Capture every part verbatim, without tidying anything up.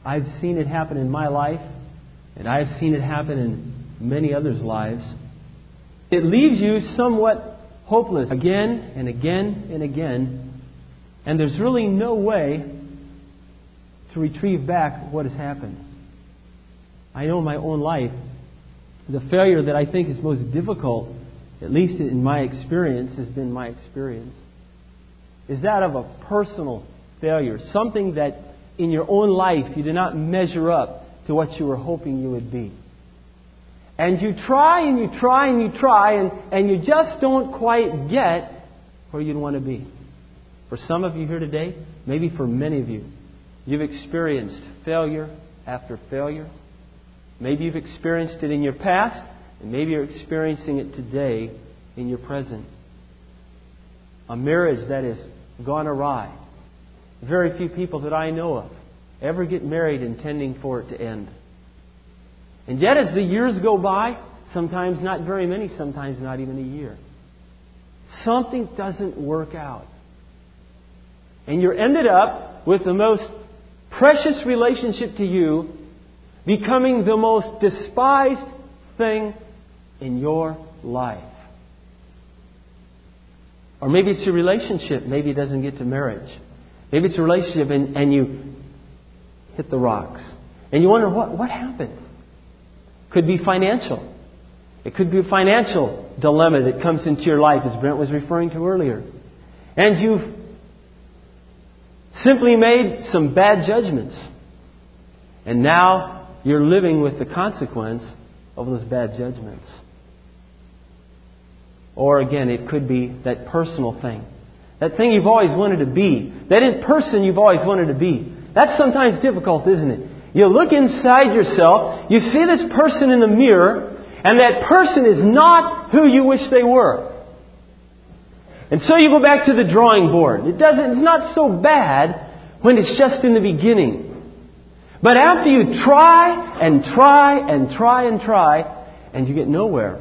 I've seen it happen in my life, and I've seen it happen in many others' lives. It leaves you somewhat hopeless again and again and again, and there's really no way to retrieve back what has happened. I know in my own life, the failure that I think is most difficult, at least in my experience, has been my experience, is that of a personal failure. Something that in your own life you did not measure up to what you were hoping you would be. And you try and you try and you try and, and you just don't quite get where you'd want to be. For some of you here today, maybe for many of you, you've experienced failure after failure. Maybe you've experienced it in your past, and maybe you're experiencing it today in your present. A marriage that has gone awry. Very few people that I know of ever get married intending for it to end. And yet as the years go by, sometimes not very many, sometimes not even a year, something doesn't work out. And you're ended up with the most precious relationship to you becoming the most despised thing in your life. Or maybe it's a relationship. Maybe it doesn't get to marriage. Maybe it's a relationship and, and you hit the rocks. And you wonder, what, what happened? Could be financial. It could be a financial dilemma that comes into your life, as Brent was referring to earlier. And you've simply made some bad judgments. And now you're living with the consequence of those bad judgments. Or again, it could be that personal thing. That thing you've always wanted to be. That in person you've always wanted to be. That's sometimes difficult, isn't it? You look inside yourself, you see this person in the mirror, and that person is not who you wish they were. And so you go back to the drawing board. It doesn't, it's not so bad when it's just in the beginning. But after you try and try and try and try, and you get nowhere,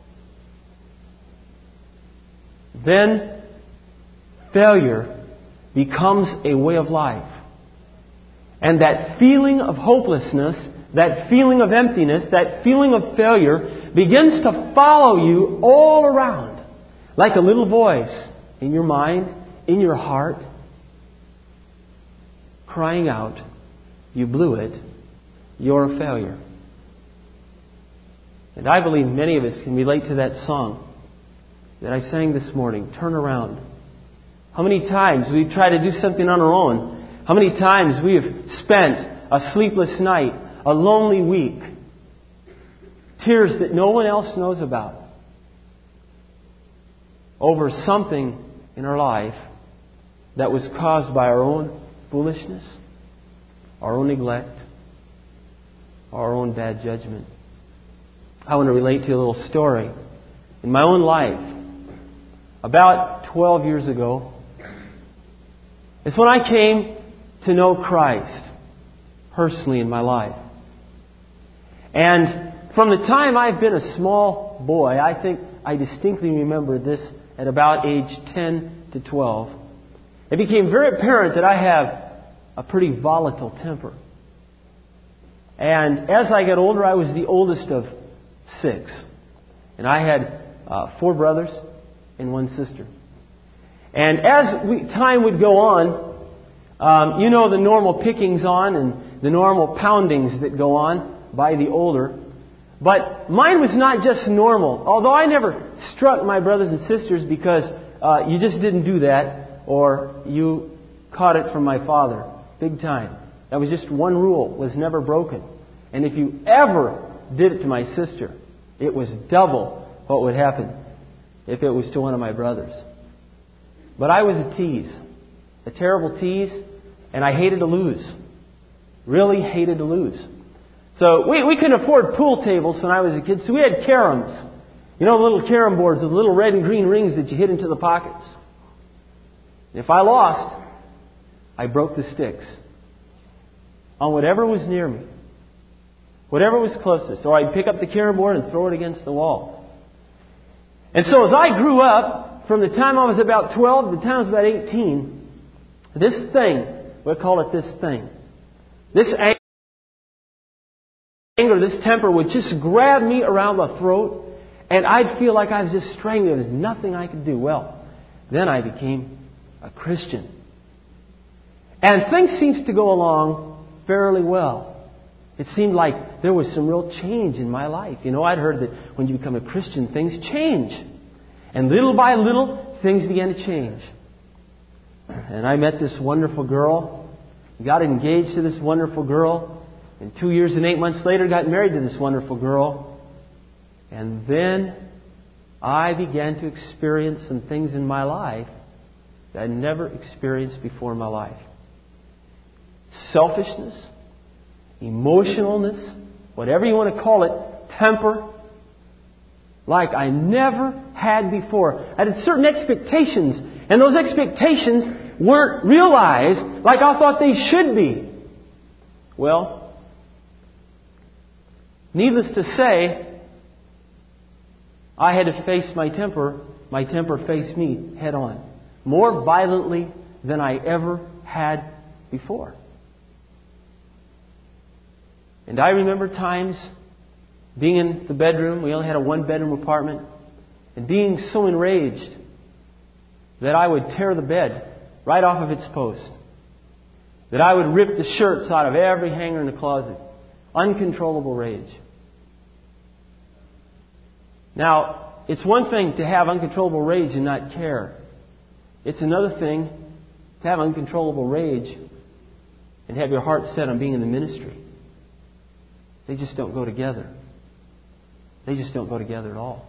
then failure becomes a way of life. And that feeling of hopelessness, that feeling of emptiness, that feeling of failure begins to follow you all around. Like a little voice in your mind, in your heart, crying out, "You blew it. You're a failure." And I believe many of us can relate to that song that I sang this morning, "Turn Around." How many times we've tried to do something on our own. How many times we have spent a sleepless night, a lonely week, tears that no one else knows about, over something in our life that was caused by our own foolishness, our own neglect, our own bad judgment. I want to relate to you a little story. In my own life, about twelve years ago, it's when I came to know Christ personally in my life. And from the time I've been a small boy, I think I distinctly remember this at about age ten to twelve, it became very apparent that I have a pretty volatile temper. And as I got older, I was the oldest of six. And I had uh, four brothers and one sister. And as we, time would go on, um, you know the normal pickings on and the normal poundings that go on by the older. But mine was not just normal. Although I never struck my brothers and sisters because uh, you just didn't do that, or you caught it from my father. Big time. That was just one rule, was never broken. And if you ever did it to my sister, it was double what would happen if it was to one of my brothers. But I was a tease. A terrible tease. And I hated to lose. Really hated to lose. So we, we couldn't afford pool tables when I was a kid, so we had caroms. You know, little carom boards with little red and green rings that you hit into the pockets. And if I lost, I broke the sticks on whatever was near me. Whatever was closest. Or I'd pick up the carom board and throw it against the wall. And so as I grew up, from the time I was about twelve to the time I was about eighteen, this thing, we'll call it this thing, this anger, this temper would just grab me around the throat, and I'd feel like I was just strangled. There was nothing I could do. Well, then I became a Christian. And things seemed to go along fairly well. It seemed like there was some real change in my life. You know, I'd heard that when you become a Christian, things change. And little by little, things began to change. And I met this wonderful girl, got engaged to this wonderful girl, and two years and eight months later got married to this wonderful girl. And then I began to experience some things in my life that I'd never experienced before in my life. Selfishness, emotionalness, whatever you want to call it, temper, like I never had before. I had certain expectations, and those expectations weren't realized like I thought they should be. Well, needless to say, I had to face my temper. My temper faced me head on, more violently than I ever had before. And I remember times being in the bedroom. We only had a one-bedroom apartment. And being so enraged that I would tear the bed right off of its post. That I would rip the shirts out of every hanger in the closet. Uncontrollable rage. Now, it's one thing to have uncontrollable rage and not care. It's another thing to have uncontrollable rage and have your heart set on being in the ministry. They just don't go together. They just don't go together at all.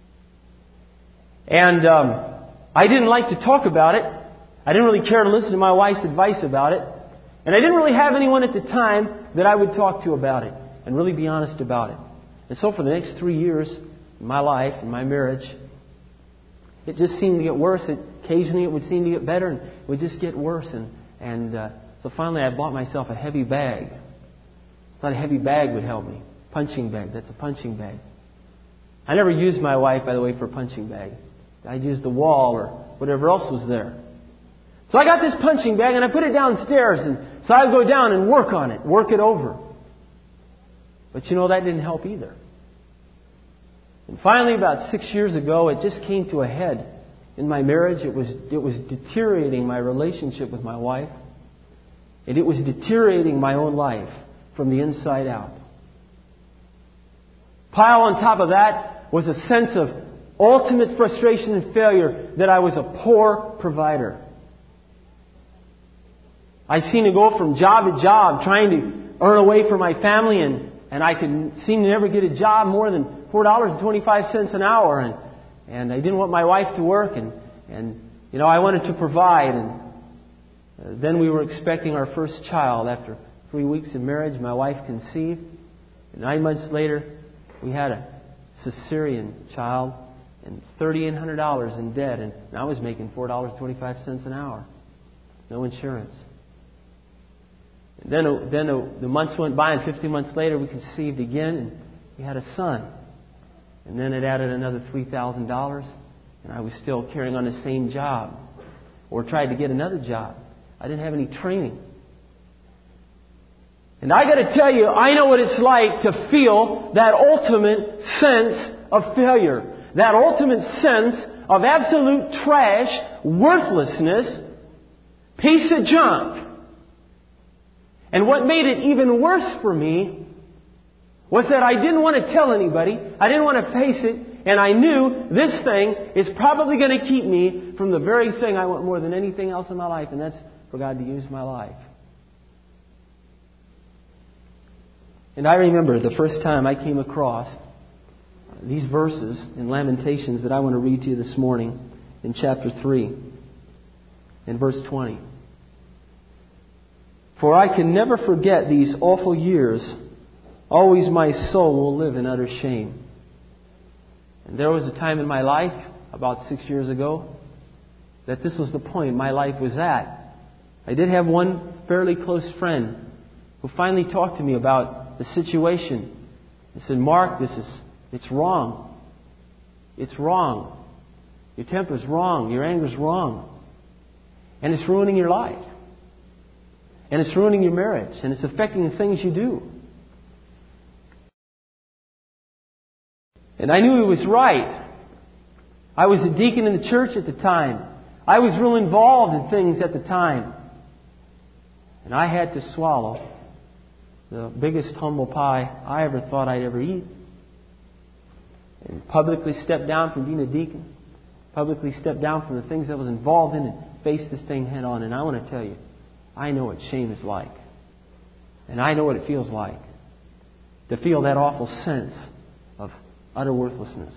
And um, I didn't like to talk about it. I didn't really care to listen to my wife's advice about it. And I didn't really have anyone at the time that I would talk to about it and really be honest about it. And so for the next three years in my life, in my marriage, it just seemed to get worse. It, occasionally it would seem to get better, and it would just get worse. And, and uh, so finally I bought myself a heavy bag. I thought a heavy bag would help me. Punching bag. That's a punching bag. I never used my wife, by the way, for a punching bag. I'd use the wall or whatever else was there. So I got this punching bag and I put it downstairs. And so I'd go down and work on it. Work it over. But you know, that didn't help either. And finally, about six years ago, it just came to a head in my marriage. It was, it was deteriorating my relationship with my wife. And it was deteriorating my own life from the inside out. Pile on top of that was a sense of ultimate frustration and failure that I was a poor provider. I seemed to go from job to job trying to earn a way for my family, and, and I could seem to never get a job more than four dollars and twenty-five cents an hour. And, and I didn't want my wife to work, and, and you know, I wanted to provide. And uh, then we were expecting our first child. After three weeks of marriage, my wife conceived. And nine months later, we had a cesarean child and three thousand eight hundred dollars in debt. And I was making four dollars and twenty-five cents an hour. No insurance. And then then the months went by, and fifteen months later, we conceived again, and we had a son. And then it added another three thousand dollars, and I was still carrying on the same job, or tried to get another job. I didn't have any training. And I got to tell you, I know what it's like to feel that ultimate sense of failure. That ultimate sense of absolute trash, worthlessness, piece of junk. And what made it even worse for me was that I didn't want to tell anybody. I didn't want to face it. And I knew this thing is probably going to keep me from the very thing I want more than anything else in my life. And that's for God to use my life. And I remember the first time I came across these verses in Lamentations that I want to read to you this morning in chapter three, in verse twenty. For I can never forget these awful years. Always my soul will live in utter shame. And there was a time in my life, about six years ago, that this was the point my life was at. I did have one fairly close friend who finally talked to me about the situation. He said, Mark, this is, it's wrong. It's wrong. Your temper's wrong. Your anger's wrong. And it's ruining your life. And it's ruining your marriage. And it's affecting the things you do. And I knew he was right. I was a deacon in the church at the time. I was real involved in things at the time. And I had to swallow the biggest humble pie I ever thought I'd ever eat. And publicly step down from being a deacon. Publicly step down from the things I was involved in and face this thing head on. And I want to tell you, I know what shame is like. And I know what it feels like to feel that awful sense of utter worthlessness.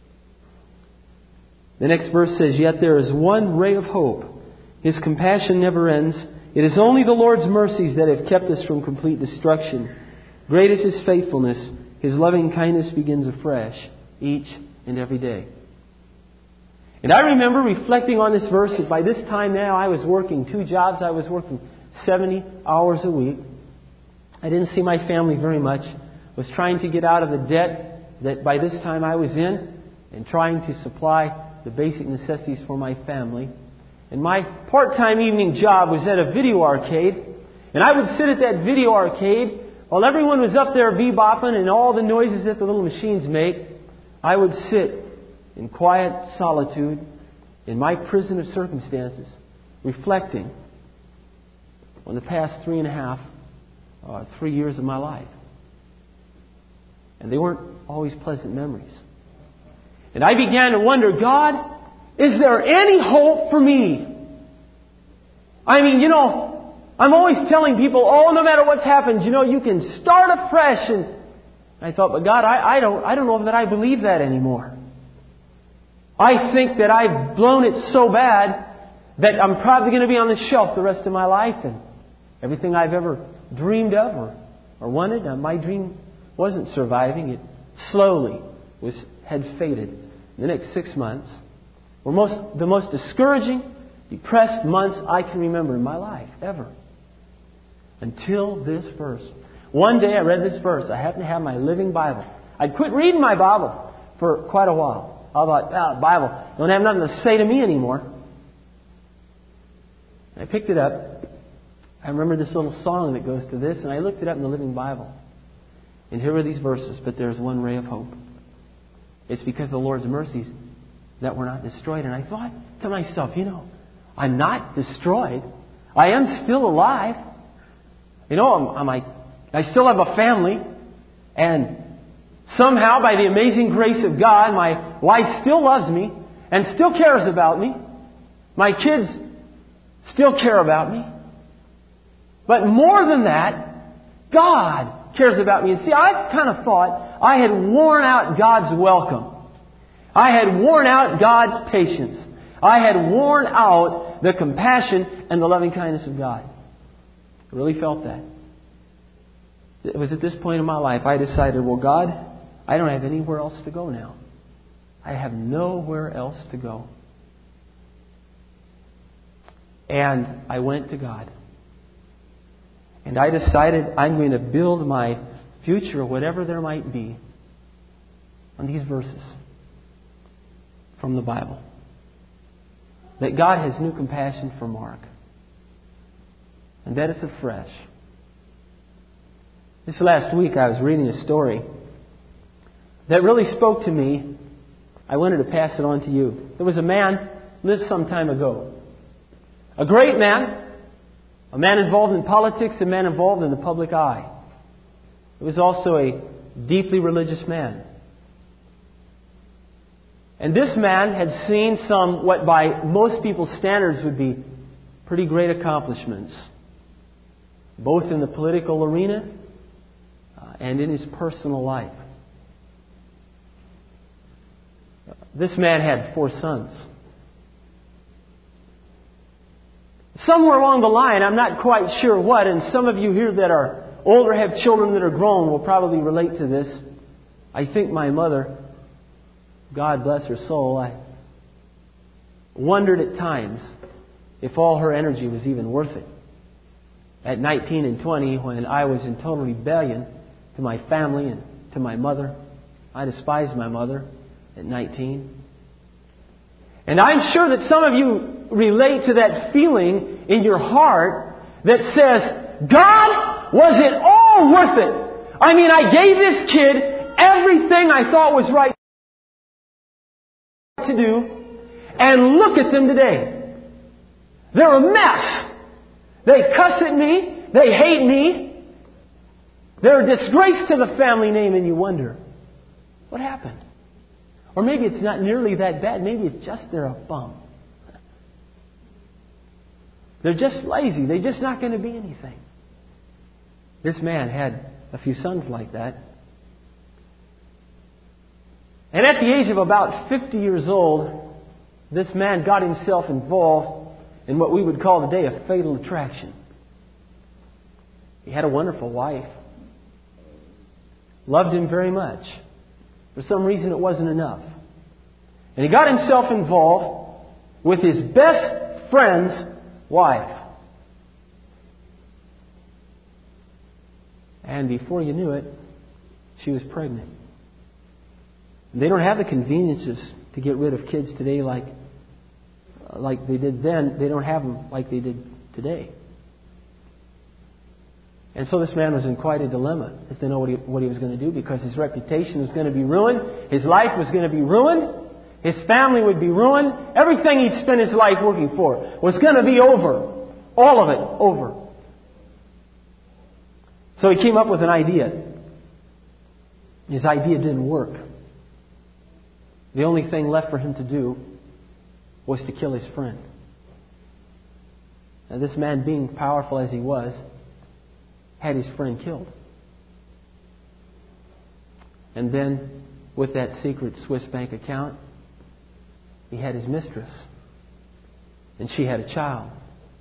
The next verse says, "Yet there is one ray of hope. His compassion never ends. It is only the Lord's mercies that have kept us from complete destruction. Great is His faithfulness. His loving kindness begins afresh each and every day." And I remember reflecting on this verse that by this time now I was working two jobs. I was working seventy hours a week. I didn't see my family very much. I was trying to get out of the debt that by this time I was in and trying to supply the basic necessities for my family. And my part-time evening job was at a video arcade. And I would sit at that video arcade while everyone was up there bebopping and all the noises that the little machines make. I would sit in quiet solitude in my prison of circumstances, reflecting on the past three and a half, uh, three years of my life. And they weren't always pleasant memories. And I began to wonder, God, is there any hope for me? I mean, you know, I'm always telling people, oh, no matter what's happened, you know, you can start afresh. And I thought, but God, I, I don't, I don't know that I believe that anymore. I think that I've blown it so bad that I'm probably going to be on the shelf the rest of my life. And everything I've ever dreamed of or, or wanted, uh, my dream wasn't surviving. It slowly was had faded. In the next six months were most the most discouraging, depressed months I can remember in my life, ever. Until this verse. One day I read this verse. I happened to have my Living Bible. I'd quit reading my Bible for quite a while. I thought, ah, Bible, don't have nothing to say to me anymore. I picked it up. I remember this little song that goes to this, and I looked it up in the Living Bible. And here were these verses, but there's one ray of hope. It's because of the Lord's mercies that we're not destroyed. And I thought to myself, you know, I'm not destroyed. I am still alive. You know, I'm, I'm, I, I still have a family. And somehow, by the amazing grace of God, my wife still loves me and still cares about me. My kids still care about me. But more than that, God cares about me. And see, I kind of thought I had worn out God's welcome. I had worn out God's patience. I had worn out the compassion and the loving kindness of God. I really felt that. It was at this point in my life I decided, well, God, I don't have anywhere else to go now. I have nowhere else to go. And I went to God. And I decided I'm going to build my future, whatever there might be, on these verses from the Bible. That God has new compassion for Mark. And that it's afresh. This last week I was reading a story that really spoke to me. I wanted to pass it on to you. There was a man, lived some time ago. A great man. A man involved in politics, a man involved in the public eye. He was also a deeply religious man. And this man had seen some, what by most people's standards would be pretty great accomplishments, both in the political arena uh, and in his personal life. This man had four sons. Somewhere along the line, I'm not quite sure what, and some of you here that are older, have children that are grown, will probably relate to this. I think my mother, God bless her soul, I wondered at times if all her energy was even worth it. At nineteen and twenty, when I was in total rebellion to my family and to my mother, I despised my mother at nineteen. And I'm sure that some of you relate to that feeling in your heart that says, God, was it all worth it? I mean, I gave this kid everything I thought was right. to do. And look at them today. They're a mess. They cuss at me. They hate me. They're a disgrace to the family name, and you wonder, what happened? Or maybe it's not nearly that bad. Maybe it's just they're a bum. They're just lazy. They're just not going to be anything. This man had a few sons like that. And at the age of about fifty years old, this man got himself involved in what we would call today a fatal attraction. He had a wonderful wife. Loved him very much. For some reason it wasn't enough. And he got himself involved with his best friend's wife. And before you knew it, she was pregnant. They don't have the conveniences to get rid of kids today like, like they did then. They don't have them like they did today. And so this man was in quite a dilemma as to know what he, what he was going to do, because his reputation was going to be ruined. His life was going to be ruined. His family would be ruined. Everything he'd spent his life working for was going to be over. All of it over. So he came up with an idea. His idea didn't work. The only thing left for him to do was to kill his friend. Now, this man, being powerful as he was, had his friend killed. And then, with that secret Swiss bank account, he had his mistress. And she had a child.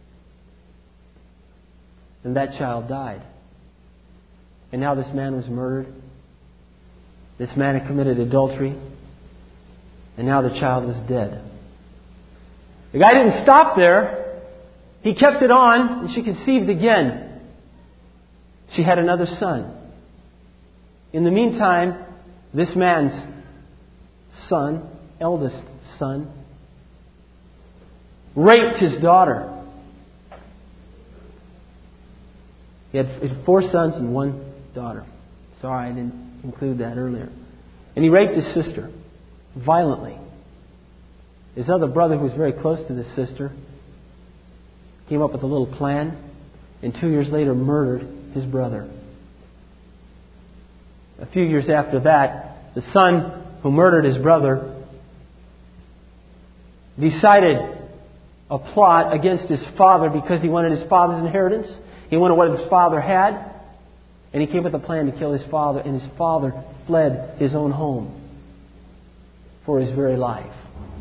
And that child died. And now this man was murdered. This man had committed adultery. And now the child was dead. The guy didn't stop there. He kept it on, and she conceived again. She had another son. In the meantime, this man's son, eldest son, raped his daughter. He had four sons and one daughter. Sorry, I didn't include that earlier. And he raped his sister violently. His other brother, who was very close to this sister, came up with a little plan, and two years later murdered his brother. A few years after that, the son who murdered his brother decided a plot against his father because he wanted his father's inheritance. He wanted what his father had. And he came with a plan to kill his father. And his father fled his own home for his very life.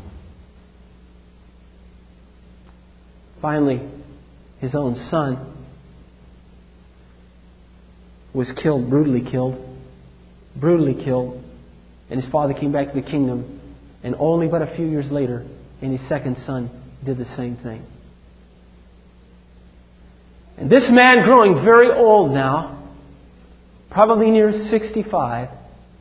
Finally, his own son was killed, brutally killed, brutally killed, and his father came back to the kingdom, and only but a few years later, and his second son did the same thing. And this man, growing very old now, probably near sixty-five,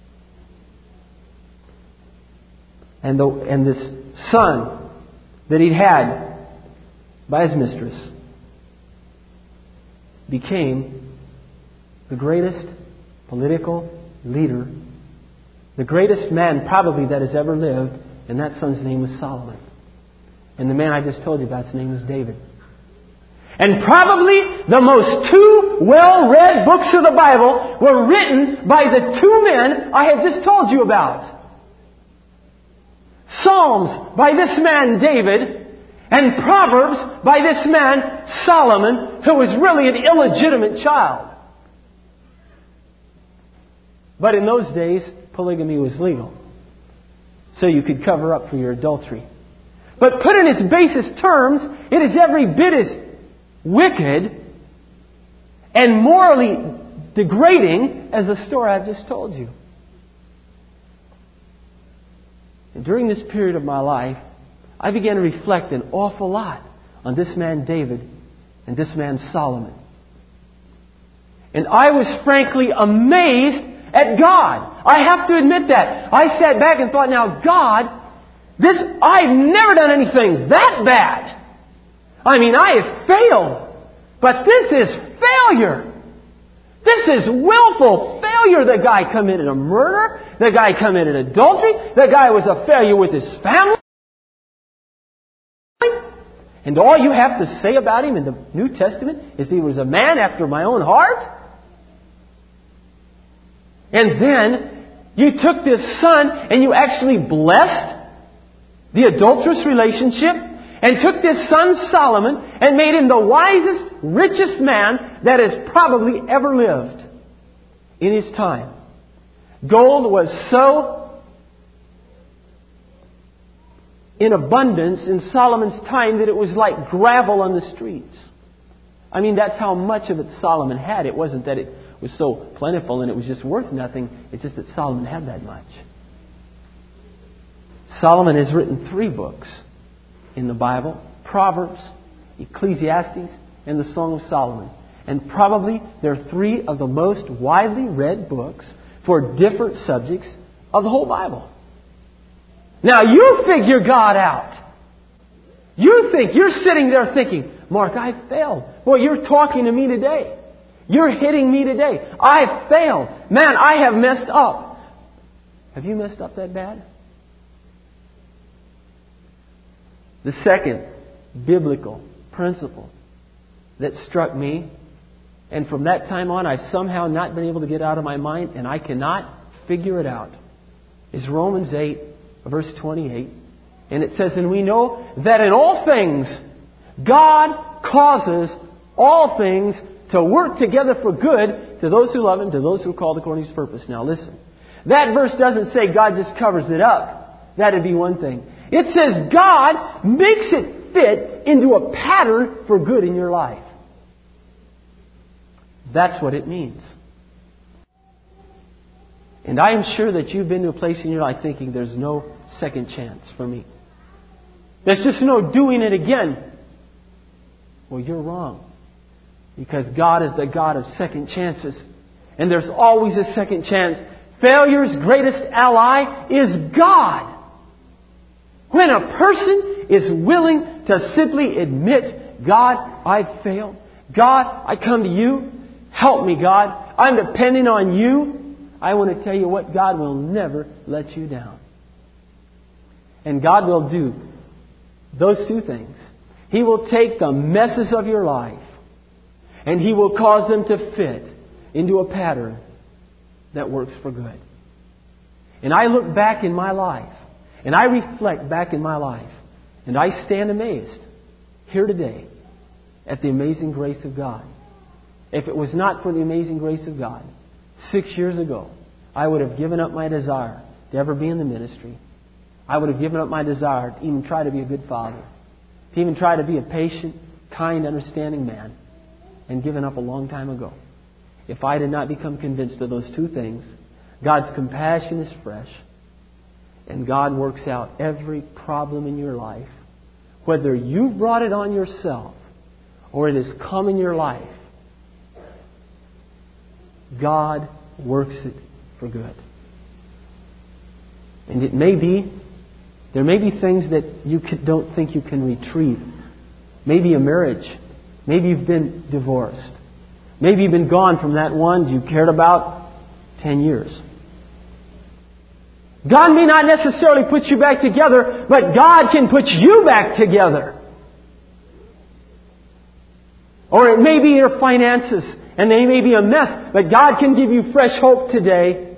and, the, and this son that he'd had by his mistress became the greatest political leader, the greatest man probably that has ever lived, and that son's name was Solomon. And the man I just told you about, his name was David. And probably the most two well-read books of the Bible were written by the two men I have just told you about. Psalms by this man David, and Proverbs by this man Solomon, who was really an illegitimate child. But in those days, polygamy was legal. So you could cover up for your adultery. But put in its basest terms, it is every bit as wicked and morally degrading as the story I've just told you. And during this period of my life, I began to reflect an awful lot on this man David and this man Solomon. And I was frankly amazed at God. I have to admit that. I sat back and thought, now God, this, I've never done anything that bad. I mean, I have failed. But this is failure. This is willful failure. The guy committed a murder. The guy committed adultery. The guy was a failure with his family. And all you have to say about him in the New Testament is he was a man after my own heart? And then you took this son and you actually blessed the adulterous relationship and took this son Solomon and made him the wisest, richest man that has probably ever lived in his time. Gold was so in abundance in Solomon's time that it was like gravel on the streets. I mean, that's how much of it Solomon had. It wasn't that it was so plentiful and it was just worth nothing. It's just that Solomon had that much. Solomon has written three books in the Bible: Proverbs, Ecclesiastes, and the Song of Solomon. And probably they're three of the most widely read books for different subjects of the whole Bible. Now you figure God out. You think, you're sitting there thinking, Mark, I failed. Well, you're talking to me today. You're hitting me today. I failed. Man, I have messed up. Have you messed up that bad? The second biblical principle that struck me, and from that time on I've somehow not been able to get out of my mind, and I cannot figure it out, is Romans eight, verse twenty-eight. And it says, and we know that in all things God causes all things to work together for good to those who love Him, to those who are called according to His purpose. Now listen, that verse doesn't say God just covers it up. That'd be one thing. It says God makes it fit into a pattern for good in your life. That's what it means. And I am sure that you've been to a place in your life thinking there's no second chance for me. There's just no doing it again. Well, you're wrong. Because God is the God of second chances. And there's always a second chance. Failure's greatest ally is God. When a person is willing to simply admit, God, I failed. God, I come to you. Help me, God. I'm depending on you. I want to tell you what, God will never let you down. And God will do those two things. He will take the messes of your life and He will cause them to fit into a pattern that works for good. And I look back in my life and I reflect back in my life and I stand amazed here today at the amazing grace of God. If it was not for the amazing grace of God, six years ago, I would have given up my desire to ever be in the ministry. I would have given up my desire to even try to be a good father, to even try to be a patient, kind, understanding man, and given up a long time ago. If I did not become convinced of those two things, God's compassion is fresh, and God works out every problem in your life, whether you brought it on yourself or it has come in your life. God works it for good. And it may be, there may be things that you don't think you can retrieve. Maybe a marriage. Maybe you've been divorced. Maybe you've been gone from that one you cared about ten years. God may not necessarily put you back together, but God can put you back together. Or it may be your finances, and they may be a mess, but God can give you fresh hope today.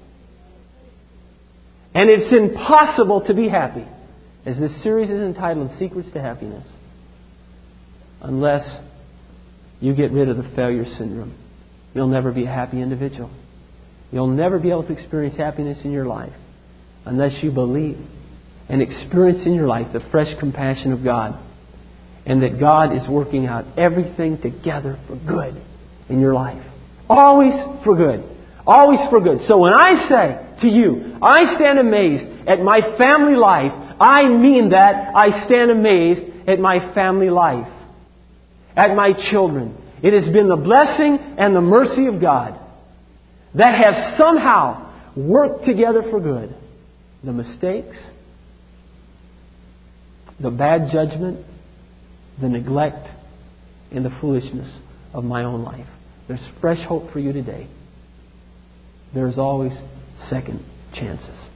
And it's impossible to be happy, as this series is entitled Secrets to Happiness, unless you get rid of the failure syndrome. You'll never be a happy individual. You'll never be able to experience happiness in your life unless you believe and experience in your life the fresh compassion of God, and that God is working out everything together for good in your life. Always for good. Always for good. So when I say to you, I stand amazed at my family life, I mean that. I stand amazed at my family life, at my children. It has been the blessing and the mercy of God that has somehow worked together for good. The mistakes, the bad judgment, the neglect, and the foolishness of my own life. There's fresh hope for you today. There's always second chances.